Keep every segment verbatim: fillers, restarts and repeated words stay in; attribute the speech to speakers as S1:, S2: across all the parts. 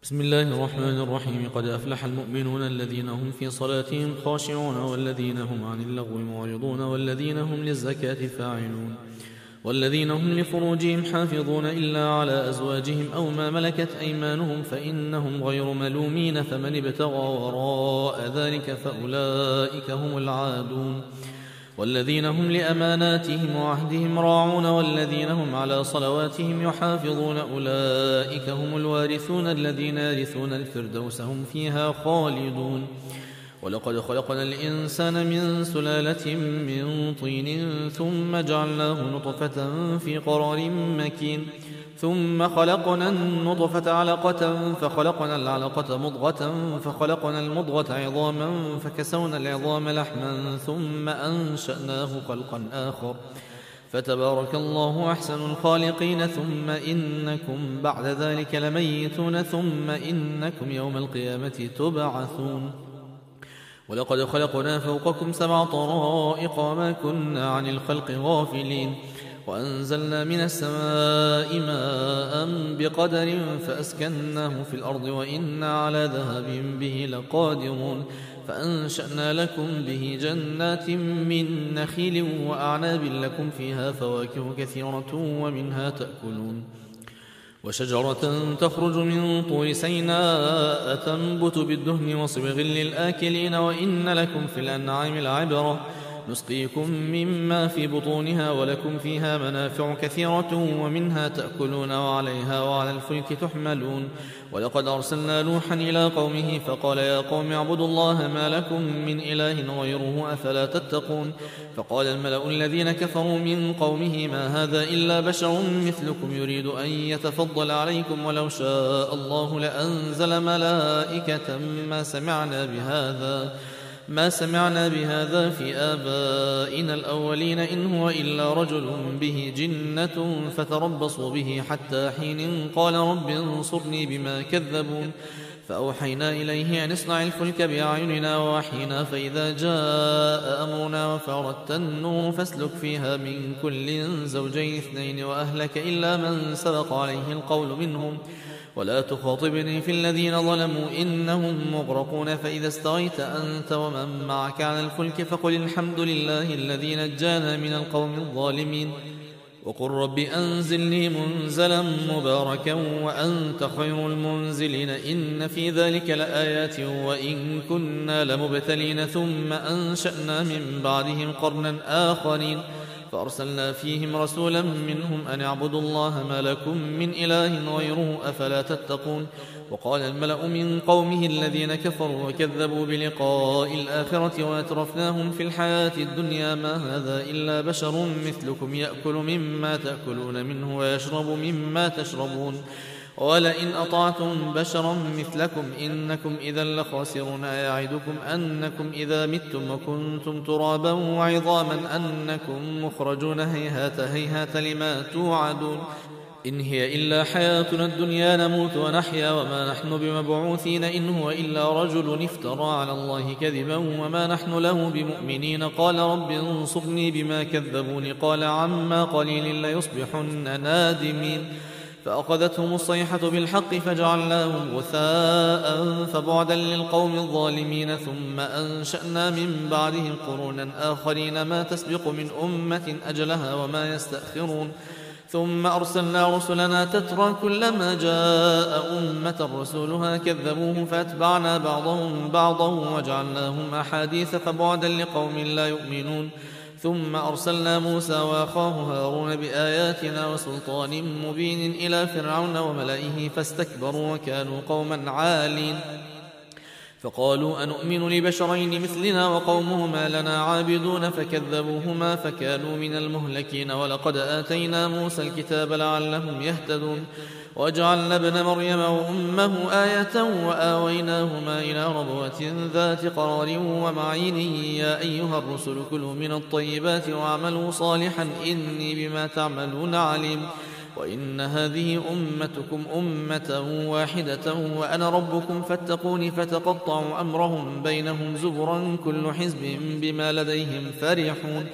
S1: بسم الله الرحمن الرحيم. قد أفلح المؤمنون الذين هم في صلاتهم خاشعون والذين هم عن اللغو معرضون والذين هم للزكاة فاعلون والذين هم لفروجهم حافظون إلا على أزواجهم أو ما ملكت أيمانهم فإنهم غير ملومين، فمن ابتغى وراء ذلك فأولئك هم العادون. والذين هم لأماناتهم وعهدهم راعون والذين هم على صلواتهم يحافظون أولئك هم الوارثون الذين يرثون الفردوس هم فيها خالدون. ولقد خلقنا الإنسان من سلالة من طين ثم جعلناه نطفة في قرار مكين ثم خلقنا النطفة علقة فخلقنا العلقة مضغة فخلقنا المضغة عظاما فكسونا العظام لحما ثم أنشأناه خلقا آخر فتبارك الله أحسن الخالقين. ثم إنكم بعد ذلك لميتون ثم إنكم يوم القيامة تبعثون. ولقد خلقنا فوقكم سبع طرائق وما كنا عن الخلق غافلين وأنزلنا من السماء ماء بقدر فأسكناه في الأرض وإنا على ذهاب به لقادرون. فأنشأنا لكم به جنات من نخيل وأعناب لكم فيها فواكه كثيرة ومنها تأكلون. وشجرة تخرج من طور سيناء تنبت بالدهن وصبغ للآكلين وإن لكم في الأنعام لعبرة نسقيكم مما في بطونها ولكم فيها منافع كثيرة ومنها تأكلون وعليها وعلى الفلك تحملون. ولقد أرسلنا نوحا إلى قومه فقال يا قوم اعبدوا الله ما لكم من إله غيره أفلا تتقون. فقال الملأ الذين كفروا من قومه ما هذا إلا بشر مثلكم يريد أن يتفضل عليكم ولو شاء الله لأنزل ملائكة ما سمعنا بهذا ما سمعنا بهذا في آبائنا الأولين إن هو إلا رجل به جنة فتربصوا به حتى حين قال رب انصرني بما كذبون. فأوحينا إليه أن اصنع الفلك بأعيننا ووحينا فإذا جاء أمرنا وفارت النور فاسلك فيها من كل زوجين اثنين وأهلك إلا من سبق عليه القول منهم ولا تخاطبني في الذين ظلموا إنهم مغرقون. فإذا استويت أنت ومن معك على الفلك فقل الحمد لله الذي نجانا من القوم الظالمين وقل رب أنزلني منزلا مباركا وأنت خير المنزلين إن في ذلك لآيات وإن كنا لمبتلين. ثم أنشأنا من بعدهم قرنا آخرين فأرسلنا فيهم رسولا منهم أن اعبدوا الله ما لكم من إله غيره أفلا تتقون. وقال الملأ من قومه الذين كفروا وكذبوا بلقاء الآخرة وأترفناهم في الحياة الدنيا ما هذا إلا بشر مثلكم يأكل مما تأكلون منه ويشرب مما تشربون ولئن أطعتم بشرا مثلكم إنكم إذا لخاسرون. يعدكم أنكم إذا متم وكنتم ترابا وعظاما أنكم مخرجون هيهات هيهات لما توعدون. إن هي إلا حياتنا الدنيا نموت ونحيا وما نحن بمبعوثين إن هو إلا رجل افترى على الله كذبا وما نحن له بمؤمنين. قال رب انصرني بما كذبون قال عما قليل ليصبحن نادمين. فأخذتهم الصيحة بالحق فجعلناهم غثاء فبعدا للقوم الظالمين. ثم أنشأنا من بعدهم قرونا آخرين ما تسبق من أمة أجلها وما يستأخرون. ثم أرسلنا رسلنا تترى كلما جاء أمة رسولها كذبوه فأتبعنا بعضهم بعضا وجعلناهم أحاديث فبعدا لقوم لا يؤمنون. ثم أرسلنا موسى وأخاه هارون بآياتنا وسلطان مبين إلى فرعون وملئه فاستكبروا وكانوا قوما عالين. فقالوا أنؤمن لبشرين مثلنا وقومهما لنا عابدون فكذبوهما فكانوا من المهلكين. ولقد آتينا موسى الكتاب لعلهم يهتدون وجعلنا ابن مريم وأمه آية وآويناهما إلى ربوة ذات قرار ومعين. يا أيها الرسل كلوا من الطيبات واعملوا صالحا إني بما تعملون عليم. وإن هذه أمتكم أمة واحدة وأنا ربكم فاتقوني. فتقطعوا أمرهم بينهم زبرا كل حزب بما لديهم فرحون.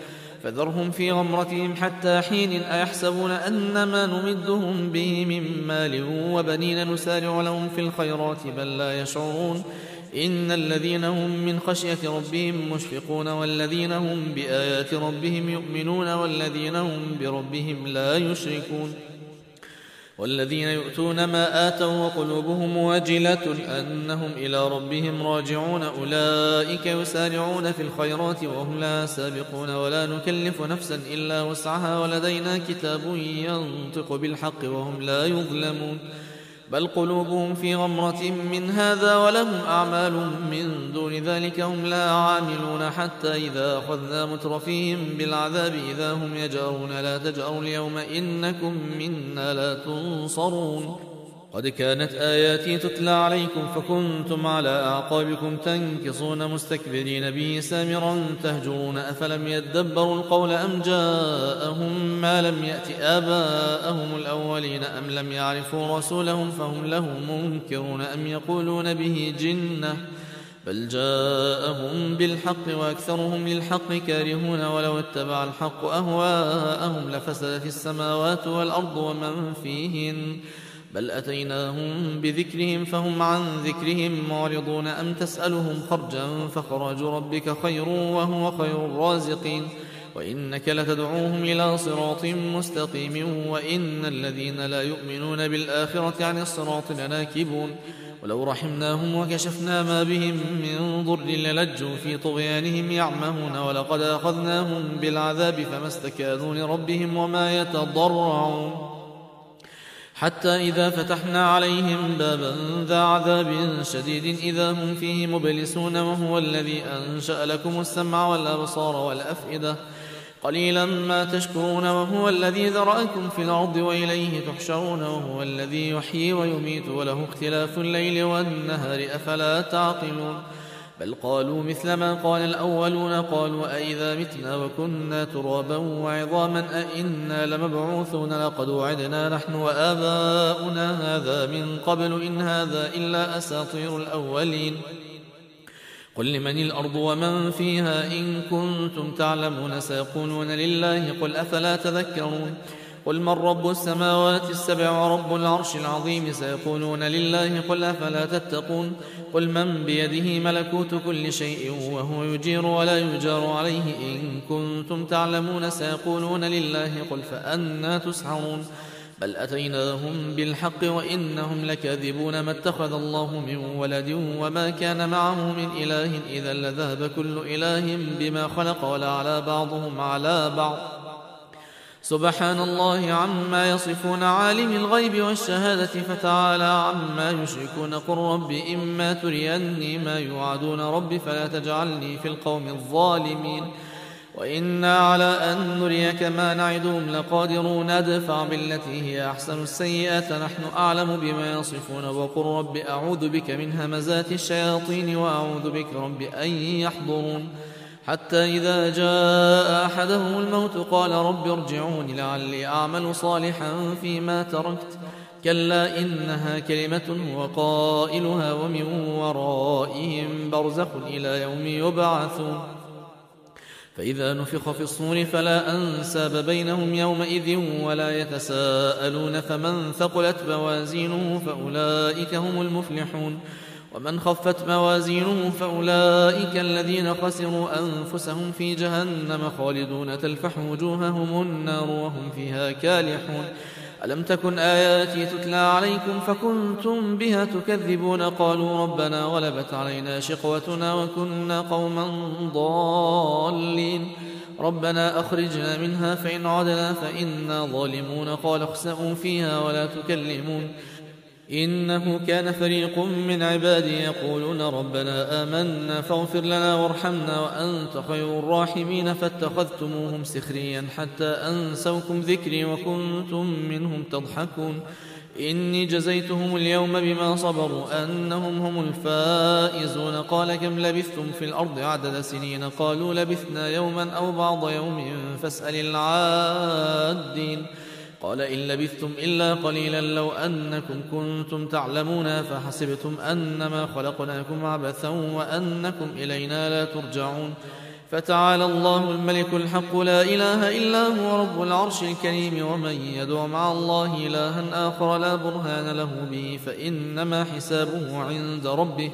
S1: فذرهم في غمرتهم حتى حين. أيحسبون أن ما نمدهم به من مال وبنين نسارع لهم في الخيرات بل لا يشعرون. إن الذين هم من خشية ربهم مشفقون والذين هم بآيات ربهم يؤمنون والذين هم بربهم لا يشركون. والذين يؤتون ما آتوا وقلوبهم واجلة أنهم إلى ربهم راجعون أولئك يسارعون في الخيرات وهم لا سابقون. ولا نكلف نفسا إلا وسعها ولدينا كتاب ينطق بالحق وهم لا يظلمون. بل قلوبهم في غمرة من هذا ولهم أعمال من دون ذلك هم لا عاملون. حتى إذا أخذنا مترفيهم بالعذاب إذا هم يجأرون لا تجأروا اليوم إنكم منا لا تنصرون. قد كانت آياتي تتلى عليكم فكنتم على أعقابكم تنكصون مستكبرين به سامرا تهجرون. أفلم يدبروا القول أم جاءهم ما لم يأت آباءهم الأولين أم لم يعرفوا رسولهم فهم له منكرون أم يقولون به جنة بل جاءهم بالحق وأكثرهم للحق كارهون. ولو اتبع الحق أهواءهم لفسدت السماوات والأرض ومن فيهن بل أتيناهم بذكرهم فهم عن ذكرهم معرضون. أم تسألهم خرجا فخراج ربك خير وهو خير الرازقين وإنك لتدعوهم إلى صراط مستقيم. وإن الذين لا يؤمنون بالآخرة عن الصراط لناكبون. ولو رحمناهم وكشفنا ما بهم من ضر للجوا في طغيانهم يعمهون. ولقد أخذناهم بالعذاب فما استكانوا لربهم وما يتضرعون. حتى إذا فتحنا عليهم بابا ذا عذاب شديد إذا هم فيه مبلسون. وهو الذي أنشأ لكم السمع والأبصار والأفئدة قليلا ما تشكرون. وهو الذي ذرأكم في الأرض وإليه تحشرون. وهو الذي يحيي ويميت وله اختلاف الليل والنهار أفلا تعقلون. بل قالوا مثل ما قال الأولون قالوا أئذا متنا وكنا ترابا وعظاما أئنا لمبعوثون لقد وعدنا نحن وآباؤنا هذا من قبل إن هذا إلا أساطير الأولين. قل لمن الأرض ومن فيها إن كنتم تعلمون سيقولون لله قل أفلا تذكرون. قل من رب السماوات السبع ورب العرش العظيم سيقولون لله قل أفلا تتقون. قل من بيده ملكوت كل شيء وهو يجير ولا يجار عليه إن كنتم تعلمون سيقولون لله قل فأنى تسحرون. بل أتيناهم بالحق وإنهم لكاذبون. ما اتخذ الله من ولد وما كان معه من إله إذا لذهب كل إله بما خلق ولا على بعضهم على بعض سبحان الله عما يصفون. عالم الغيب والشهادة فتعالى عما يشركون. قل رب إما تريني ما يوعدون رب فلا تجعلني في القوم الظالمين. وإنا على أن نريك ما نعدهم لقادرون. ادفع بالتي هي أحسن السيئات نحن أعلم بما يصفون. وقل رب أعوذ بك من همزات الشياطين وأعوذ بك رب أن يحضرون. حتى إذا جاء أحدهم الموت قال رب ارجعون لعلي أعمل صالحا فيما تركت كلا إنها كلمة هو قائلها ومن ورائهم برزخ إلى يوم يبعثون. فإذا نفخ في الصور فلا أنساب بينهم يومئذ ولا يتساءلون. فمن ثقلت موازينه فأولئك هم المفلحون. ومن خفت موازينه فأولئك الذين خسروا أنفسهم في جهنم خالدون تلفح وجوههم النار وهم فيها كالحون. ألم تكن آياتي تتلى عليكم فكنتم بها تكذبون. قالوا ربنا غلبت علينا شقوتنا وكنا قوما ضالين. ربنا أخرجنا منها فإن عدنا فإنا ظالمون. قال اخسئوا فيها ولا تكلمون إنه كان فريق من عبادي يقولون ربنا آمنا فاغفر لنا وارحمنا وأنت خير الراحمين. فاتخذتموهم سخريا حتى أنسوكم ذكري وكنتم منهم تضحكون. إني جزيتهم اليوم بما صبروا أنهم هم الفائزون. قال كم لبثتم في الأرض عدد سنين قالوا لبثنا يوما أو بعض يوم فاسأل العادين. قال إن لبثتم إلا قليلا لو أنكم كنتم تعلمون فحسبتم أنما خلقناكم عبثا وأنكم إلينا لا ترجعون. فتعالى الله الملك الحق لا إله إلا هو رب العرش الكريم. ومن يدع مع الله إلها آخر لا برهان له به فإنما حسابه عند ربه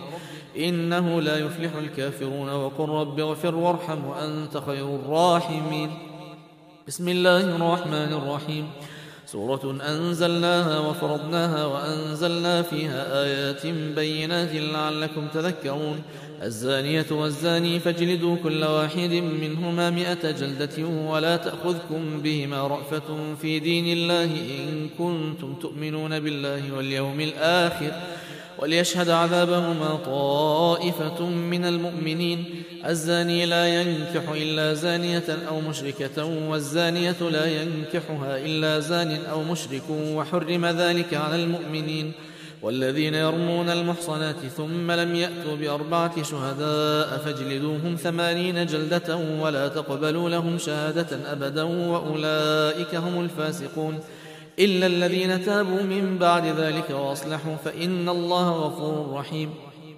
S1: إنه لا يفلح الكافرون. وقل رب اغفر وارحم وأنت خير الراحمين. بسم الله الرحمن الرحيم. سورة أنزلناها وفرضناها وأنزلنا فيها آيات بينات لعلكم تذكرون. الزانية والزاني فاجلدوا كل واحد منهما مئة جلدة ولا تأخذكم بهما رأفة في دين الله إن كنتم تؤمنون بالله واليوم الآخر وليشهد عذابهما طائفة من المؤمنين. الزاني لا ينكح إلا زانية أو مشركة والزانية لا ينكحها إلا زان أو مشرك وحرم ذلك على المؤمنين. والذين يرمون المحصنات ثم لم يأتوا بأربعة شهداء فاجلدوهم ثمانين جلدة ولا تقبلوا لهم شهادة أبدا وأولئك هم الفاسقون إلا الذين تابوا من بعد ذلك وأصلحوا فإن الله غفور رحيم.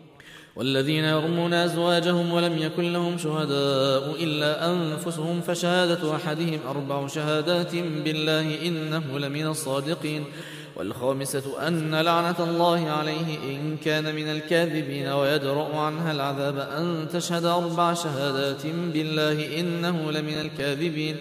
S1: والذين يرمون أزواجهم ولم يكن لهم شهداء إلا أنفسهم فشهادة أحدهم أربع شهادات بالله إنه لمن الصادقين. والخامسة أن لعنة الله عليه إن كان من الكاذبين ويدرأ عنها العذاب أن تشهد أربع شهادات بالله إنه لمن الكاذبين.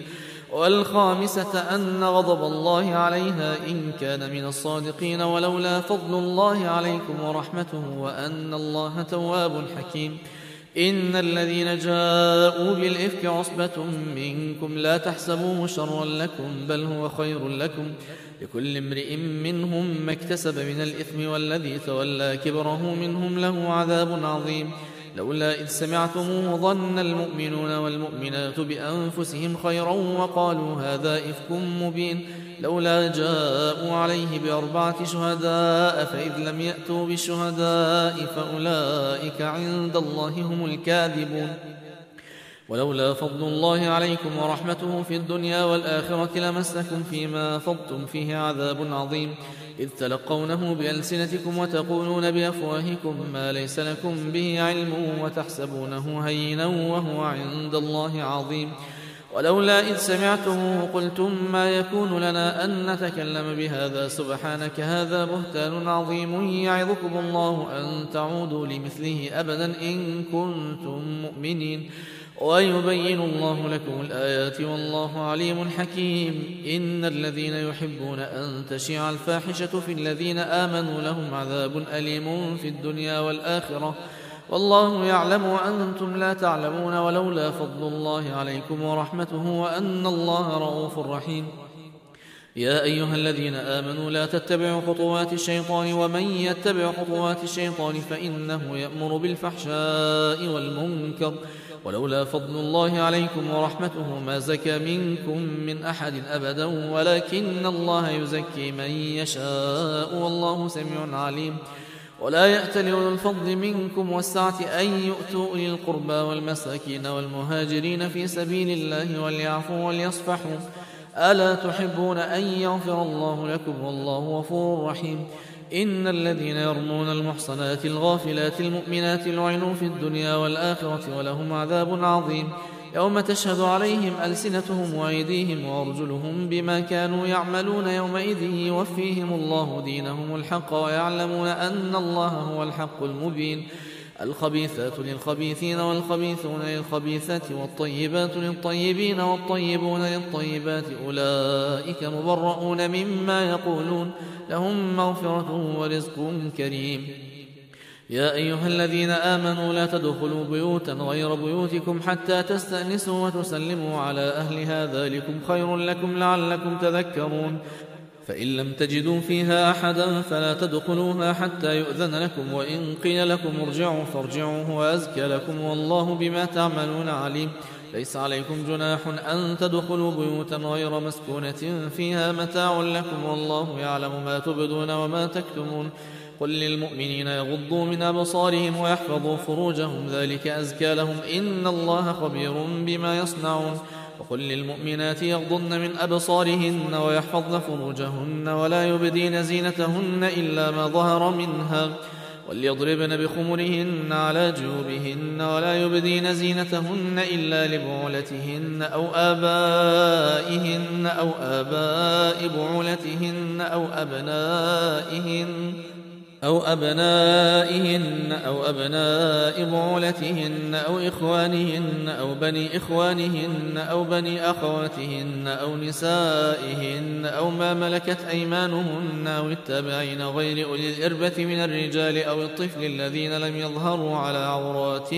S1: والخامسة أن غضب الله عليها إن كان من الصادقين ولولا فضل الله عليكم ورحمته وأن الله تواب حكيم. إن الذين جاءوا بالإفك عصبة منكم لا تحسبوه شرا لكم بل هو خير لكم لكل امرئ منهم ما اكتسب من الإثم والذي تولى كبره منهم له عذاب عظيم. لولا إذ سمعتموه ظن المؤمنون والمؤمنات بأنفسهم خيرا وقالوا هذا إفك مبين. لولا جاءوا عليه بأربعة شهداء فإذ لم يأتوا بالشهداء فأولئك عند الله هم الكاذبون. ولولا فضل الله عليكم ورحمته في الدنيا والآخرة لمسكم فيما أفضتم فيه عذاب عظيم إذ تلقونه بألسنتكم وتقولون بأفواهكم ما ليس لكم به علم وتحسبونه هينا وهو عند الله عظيم. ولولا إذ سمعتموه قلتم ما يكون لنا أن نتكلم بهذا سبحانك هذا بهتان عظيم يعظكم الله أن تعودوا لمثله أبدا إن كنتم مؤمنين. ويبين الله لكم الآيات والله عليم حكيم. إن الذين يحبون أن تشيع الفاحشة في الذين آمنوا لهم عذاب أليم في الدنيا والآخرة والله يعلم وأنتم لا تعلمون. ولولا فضل الله عليكم ورحمته وأن الله رؤوف رحيم. يا أيها الذين آمنوا لا تتبعوا خطوات الشيطان ومن يتبع خطوات الشيطان فإنه يأمر بالفحشاء والمنكر ولولا فضل الله عليكم ورحمته ما زكى منكم من أحد أبدا ولكن الله يزكي من يشاء والله سميع عليم. ولا يأتل أولو الفضل منكم والسعة أن يؤتوا أولي القربى والمساكين والمهاجرين في سبيل الله وليعفوا وليصفحوا ألا تحبون أن يغفر الله لكم والله غفور رحيم. إن الذين يرمون المحصنات الغافلات المؤمنات لعنوا في الدنيا والآخرة ولهم عذاب عظيم يوم تشهد عليهم ألسنتهم وأيديهم وأرجلهم بما كانوا يعملون يومئذ يوفيهم الله دينهم الحق ويعلمون أن الله هو الحق المبين. الخبيثات للخبيثين والخبيثون للخبيثات والطيبات للطيبين والطيبون للطيبات أولئك مبرؤون مما يقولون لهم مغفرة ورزق كريم. يا أيها الذين آمنوا لا تدخلوا بيوتا غير بيوتكم حتى تستأنسوا وتسلموا على أهلها ذلكم خير لكم لعلكم تذكرون. فإن لم تجدوا فيها أحدا فلا تدخلوها حتى يؤذن لكم وإن قيل لكم ارجعوا فارجعوا هو أزكى لكم والله بما تعملون عليم. ليس عليكم جناح أن تدخلوا بيوتا غير مسكونة فيها متاع لكم والله يعلم ما تبدون وما تكتمون. قل للمؤمنين يغضوا من أبصارهم ويحفظوا فروجهم ذلك أزكى لهم إن الله خبير بما يصنعون. وقل للمؤمنات يغضن من أبصارهن ويحفظن فروجهن ولا يبدين زينتهن إلا ما ظهر منها وليضربن بخمرهن على جيوبهن ولا يبدين زينتهن إلا لبعولتهن أو آبائهن أو آباء بعولتهن أو أبنائهن أو أبنائهن أو أبناء بعولتهن أو إخوانهن أو بني إخوانهن أو بني أخواتهن أو نسائهن أو ما ملكت أيمانهن أو التابعين غير أولي الإربة من الرجال أو الطفل الذين لم يظهروا على عورات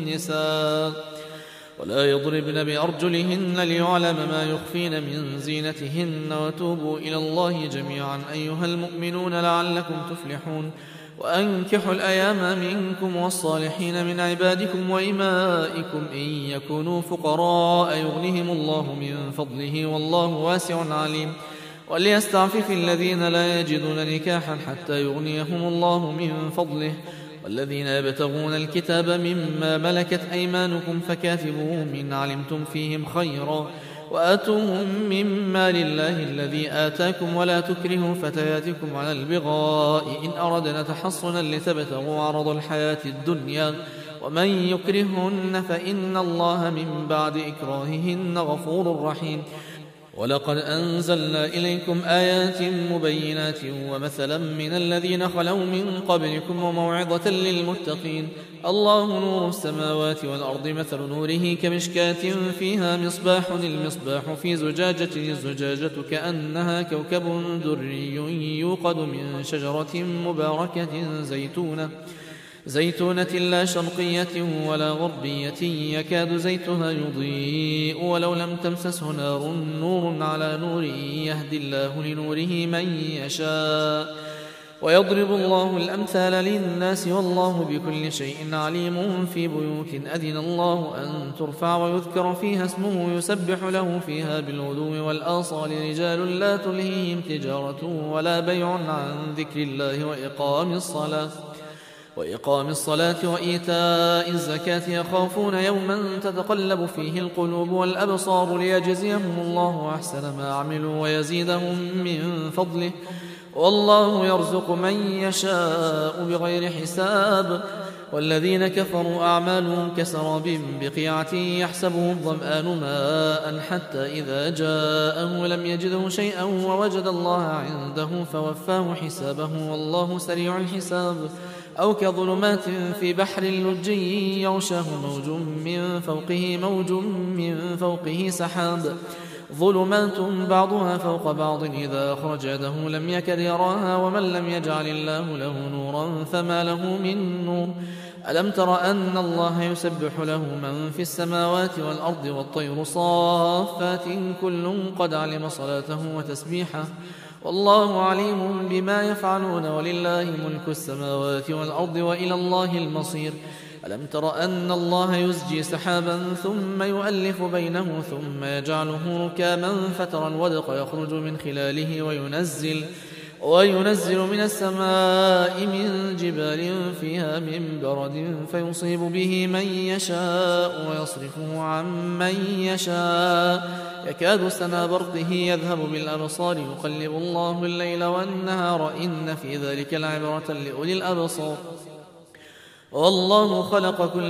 S1: النساء ولا يضربن بأرجلهن ليعلم ما يخفين من زينتهن وتوبوا إلى الله جميعا أيها المؤمنون لعلكم تفلحون وأنكحوا الأيام منكم والصالحين من عبادكم وإمائكم إن يكونوا فقراء يغنهم الله من فضله والله واسع عليم وليستعفف الذين لا يجدون نكاحا حتى يغنيهم الله من فضله والذين يبتغون الكتاب مما ملكت أيمانكم فكاتبوهم إن علمتم فيهم خيرا وآتوهم مما لله الذي آتاكم ولا تكرهوا فتياتكم على البغاء إن أردنا تحصنا لتبتغوا عرض الحياة الدنيا ومن يكرهن فإن الله من بعد إكراههن غفور رحيم ولقد أنزلنا إليكم آيات مبينات ومثلا من الذين خلوا من قبلكم وموعظة للمتقين الله نور السماوات والأرض مثل نوره كمشكاة فيها مصباح المصباح في زجاجة الزجاجة كأنها كوكب دري يوقد من شجرة مباركة زيتونة زيتونة لا شرقية ولا غربية يكاد زيتها يضيء ولو لم تمسسه نار نور على نور يهدي الله لنوره من يشاء ويضرب الله الأمثال للناس والله بكل شيء عليم في بيوت أذن الله أن ترفع ويذكر فيها اسمه يسبح له فيها بالغدو والآصال رجال لا تلهيهم تجارة ولا بيع عن ذكر الله وإقام الصلاة وإقام الصلاة وإيتاء الزكاة يخافون يوما تتقلب فيه القلوب والأبصار ليجزيهم الله أحسن ما عملوا ويزيدهم من فضله والله يرزق من يشاء بغير حساب والذين كفروا أعمالهم كسراب بقيعة يحسبه الظمآن ماء حتى إذا جاءه لم يجده شيئا ووجد الله عنده فوفاه حسابه والله سريع الحساب أو كظلمات في بحر لجي يغشاه موج من فوقه موج من فوقه سحاب ظلمات بعضها فوق بعض إذا أخرج يده لم يكد يراها ومن لم يجعل الله له نورا فما له من نور ألم تر أن الله يسبح له من في السماوات والأرض والطير صافات كل قد علم صلاته وتسبيحه والله عليم بما يفعلون ولله ملك السماوات والأرض وإلى الله المصير ألم تر أن الله يزجي سحابا ثم يؤلف بينه ثم يجعله ركاما فترى الودق يخرج من خلاله وينزل وينزل من السماء من جبال فيها من برد فيصيب به من يشاء ويصرفه عن من يشاء يكاد سنا برقه يذهب بالأبصار يقلب الله الليل والنهار إن في ذلك لعبرة لأولي الأبصار والله خلق كل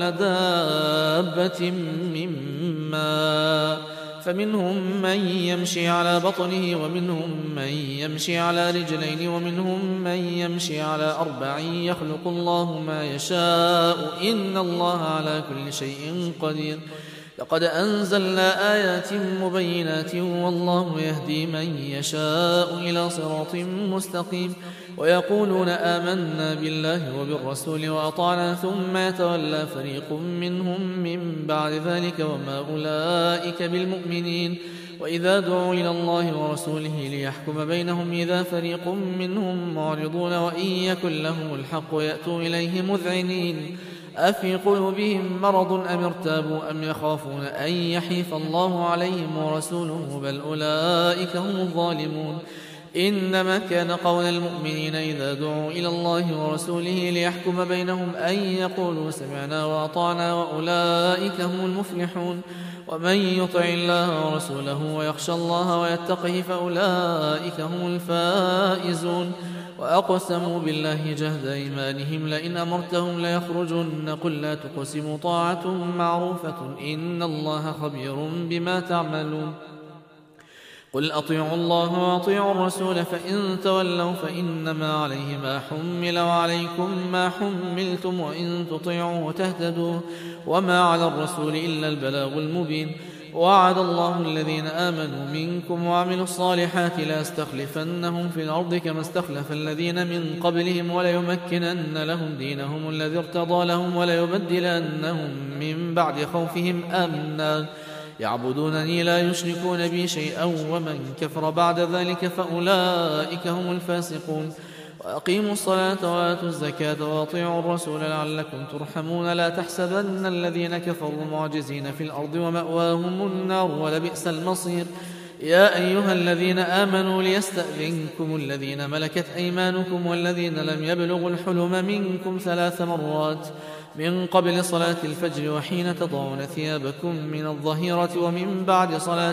S1: دابة من ماء فمنهم من يمشي على بطنه ومنهم من يمشي على رجلين ومنهم من يمشي على أربع يخلق الله ما يشاء إن الله على كل شيء قدير لقد أنزلنا آيات مبينات والله يهدي من يشاء إلى صراط مستقيم ويقولون آمنا بالله وبالرسول وأطعنا ثم يتولى فريق منهم من بعد ذلك وما أولئك بالمؤمنين وإذا دعوا إلى الله ورسوله ليحكم بينهم إذا فريق منهم معرضون وإن يكن لهم الحق يأتوا إليه مذعنين أفي قلوبهم مرض أم ارتابوا أم يخافون أن يحيف الله عليهم ورسوله بل أولئك هم الظالمون إنما كان قول المؤمنين إذا دعوا إلى الله ورسوله ليحكم بينهم أن يقولوا سمعنا وأطعنا وأولئك هم المفلحون ومن يطع الله ورسوله ويخشى الله ويتقه فأولئك هم الفائزون وأقسموا بالله جهد أيمانهم لئن أمرتهم ليخرجن قل لا تقسموا طاعة معروفة إن الله خبير بما تعملون قل أطيعوا الله وأطيعوا الرسول فإن تولوا فإنما عليه ما حمل وعليكم ما حملتم وإن تطيعوا تهتدوا وما على الرسول إلا البلاغ المبين وعد الله الذين آمنوا منكم وعملوا الصالحات ليستخلفنهم في الأرض كما استخلف الذين من قبلهم وليمكنن لهم دينهم الذي ارتضى لهم وليبدلنهم من بعد خوفهم أمنا يعبدونني لا يشركون بي شيئا ومن كفر بعد ذلك فأولئك هم الفاسقون وأقيموا الصلاة وآتوا الزكاة وأطيعوا الرسول لعلكم ترحمون لا تحسبن الذين كفروا معجزين في الأرض ومأواهم النار ولبئس المصير يا أيها الذين آمنوا ليستأذنكم الذين ملكت أيمانكم والذين لم يبلغوا الحلم منكم ثلاث مرات من قبل صلاة الفجر وحين تضعون ثيابكم من الظهيرة ومن بعد صلاة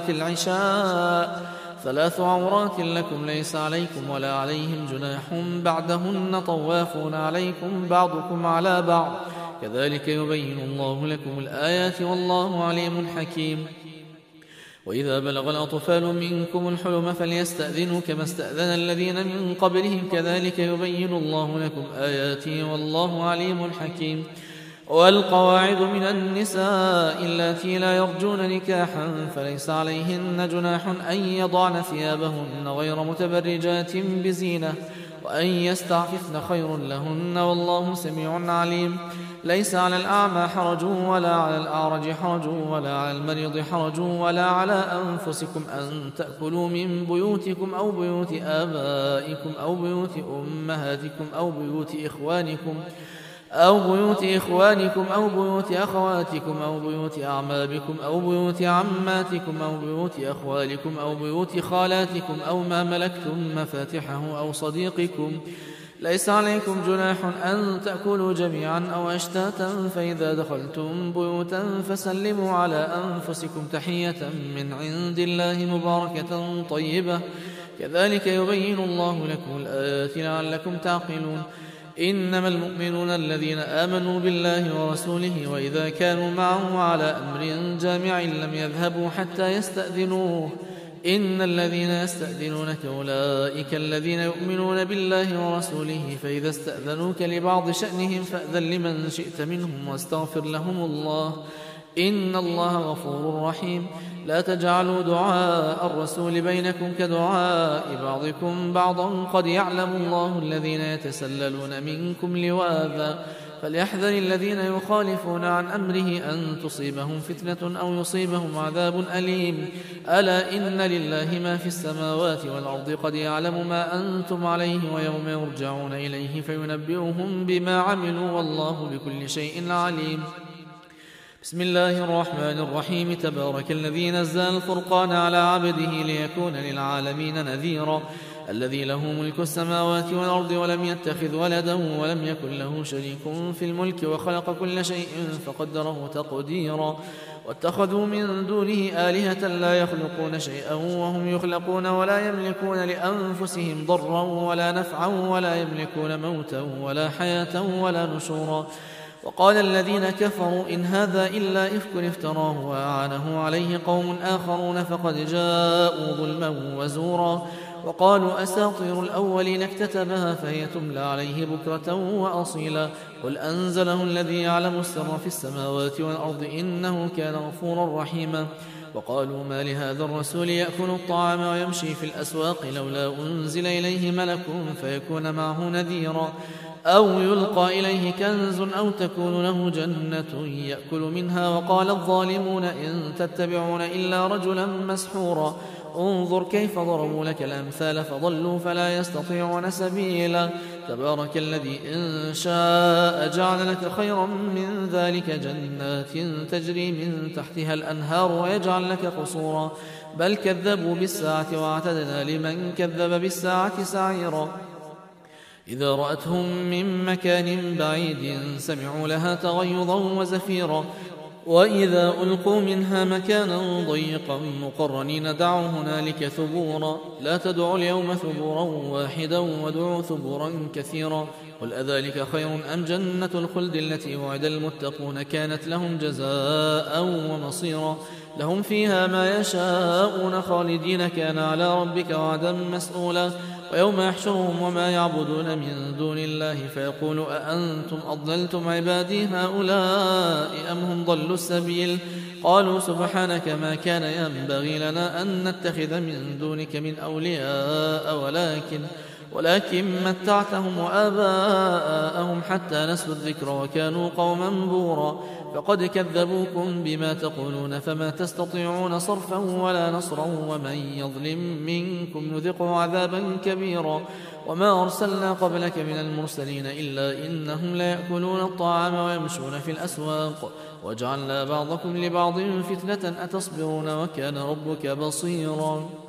S1: العشاء ثلاث عورات لكم ليس عليكم ولا عليهم جناح بعدهن طوافون عليكم بعضكم على بعض كذلك يبين الله لكم الآيات والله عليم حكيم وإذا بلغ الأطفال منكم الحلم فليستأذنوا كما استأذن الذين من قبلهم كذلك يبين الله لكم آياته والله عليم حكيم والقواعد من النساء اللاتي لا يرجون نكاحا فليس عليهن جناح أن يضعن ثيابهن غير متبرجات بزينة وأن يستعففن خير لهن والله سميع عليم ليس على الأعمى حرج ولا على الأعرج حرج ولا على المريض حرج ولا على أنفسكم أن تأكلوا من بيوتكم أو بيوت آبائكم أو بيوت أمهاتكم أو بيوت إخوانكم أو بيوت إخوانكم أو بيوت أخواتكم أو بيوت أعمامكم أو بيوت عماتكم أو بيوت أخوالكم أو بيوت خالاتكم أو ما ملكتم مفاتحه أو صديقكم ليس عليكم جناح أن تأكلوا جميعا أو أشتاتا فإذا دخلتم بيوتا فسلموا على أنفسكم تحية من عند الله مباركة طيبة كذلك يبين الله لكم الآيات لعلكم تعقلون إنما المؤمنون الذين آمنوا بالله ورسوله وإذا كانوا معه على أمر جامع لم يذهبوا حتى يستأذنوه إن الذين يستأذنونك أولئك الذين يؤمنون بالله ورسوله فإذا استأذنوك لبعض شأنهم فأذن لمن شئت منهم واستغفر لهم الله إن الله غفور رحيم لا تجعلوا دعاء الرسول بينكم كدعاء بعضكم بعضا قد يعلم الله الذين يتسللون منكم لواذا فليحذر الذين يخالفون عن أمره أن تصيبهم فتنة أو يصيبهم عذاب أليم ألا إن لله ما في السماوات والأرض قد يعلم ما أنتم عليه ويوم يرجعون إليه فينبئهم بما عملوا والله بكل شيء عليم بسم الله الرحمن الرحيم تبارك الذي نزل الفرقان على عبده ليكون للعالمين نذيرا الذي له ملك السماوات والأرض ولم يتخذ ولدا ولم يكن له شريك في الملك وخلق كل شيء فقدره تقديرا واتخذوا من دونه آلهة لا يخلقون شيئا وهم يخلقون ولا يملكون لأنفسهم ضرا ولا نفعا ولا يملكون موتا ولا حياة ولا نشورا وقال الذين كفروا إن هذا إلا إفك افتراه وأعانه عليه قوم آخرون فقد جاءوا ظلما وزورا وقالوا أساطير الأولين اكتتبها فهي تملى عليه بكرة وأصيلا قل أنزله الذي يعلم السر في السماوات والأرض إنه كان غفورا رحيما وقالوا ما لهذا الرسول يأكل الطعام ويمشي في الأسواق لولا أنزل إليه ملك فيكون معه نذيرا أو يلقى إليه كنز أو تكون له جنة يأكل منها وقال الظالمون إن تتبعون إلا رجلا مسحورا انظر كيف ضربوا لك الأمثال فضلوا فلا يستطيعون سبيلا تبارك الذي إن شاء جعل لك خيرا من ذلك جنات تجري من تحتها الأنهار ويجعل لك قصورا بل كذبوا بالساعة واعتدنا لمن كذب بالساعة سعيرا إذا رأتهم من مكان بعيد سمعوا لها تغيظا وزفيرا وإذا ألقوا منها مكانا ضيقا مقرنين دعوا هنالك ثبورا لا تدعوا اليوم ثبورا واحدا وادعوا ثبورا كثيرا قل أذلك خير أم جنة الخلد التي وعد المتقون كانت لهم جزاء ومصيرا لهم فيها ما يشاءون خالدين كان على ربك وعدا مسئولا ويوم يحشرهم وما يعبدون من دون الله فيقول أأنتم أضللتم عبادي هؤلاء أم هم ضلوا السبيل قالوا سبحانك ما كان ينبغي لنا أن نتخذ من دونك من أولياء ولكن ولكن متعتهم وآباءهم حتى نسوا الذكر وكانوا قوما بورا فقد كذبوكم بما تقولون فما تستطيعون صرفا ولا نصرا ومن يظلم منكم نذقه عذابا كبيرا وما أرسلنا قبلك من المرسلين إلا إنهم ليأكلون الطعام ويمشون في الأسواق وجعلنا بعضكم لبعض فتنة أتصبرون وكان ربك بصيرا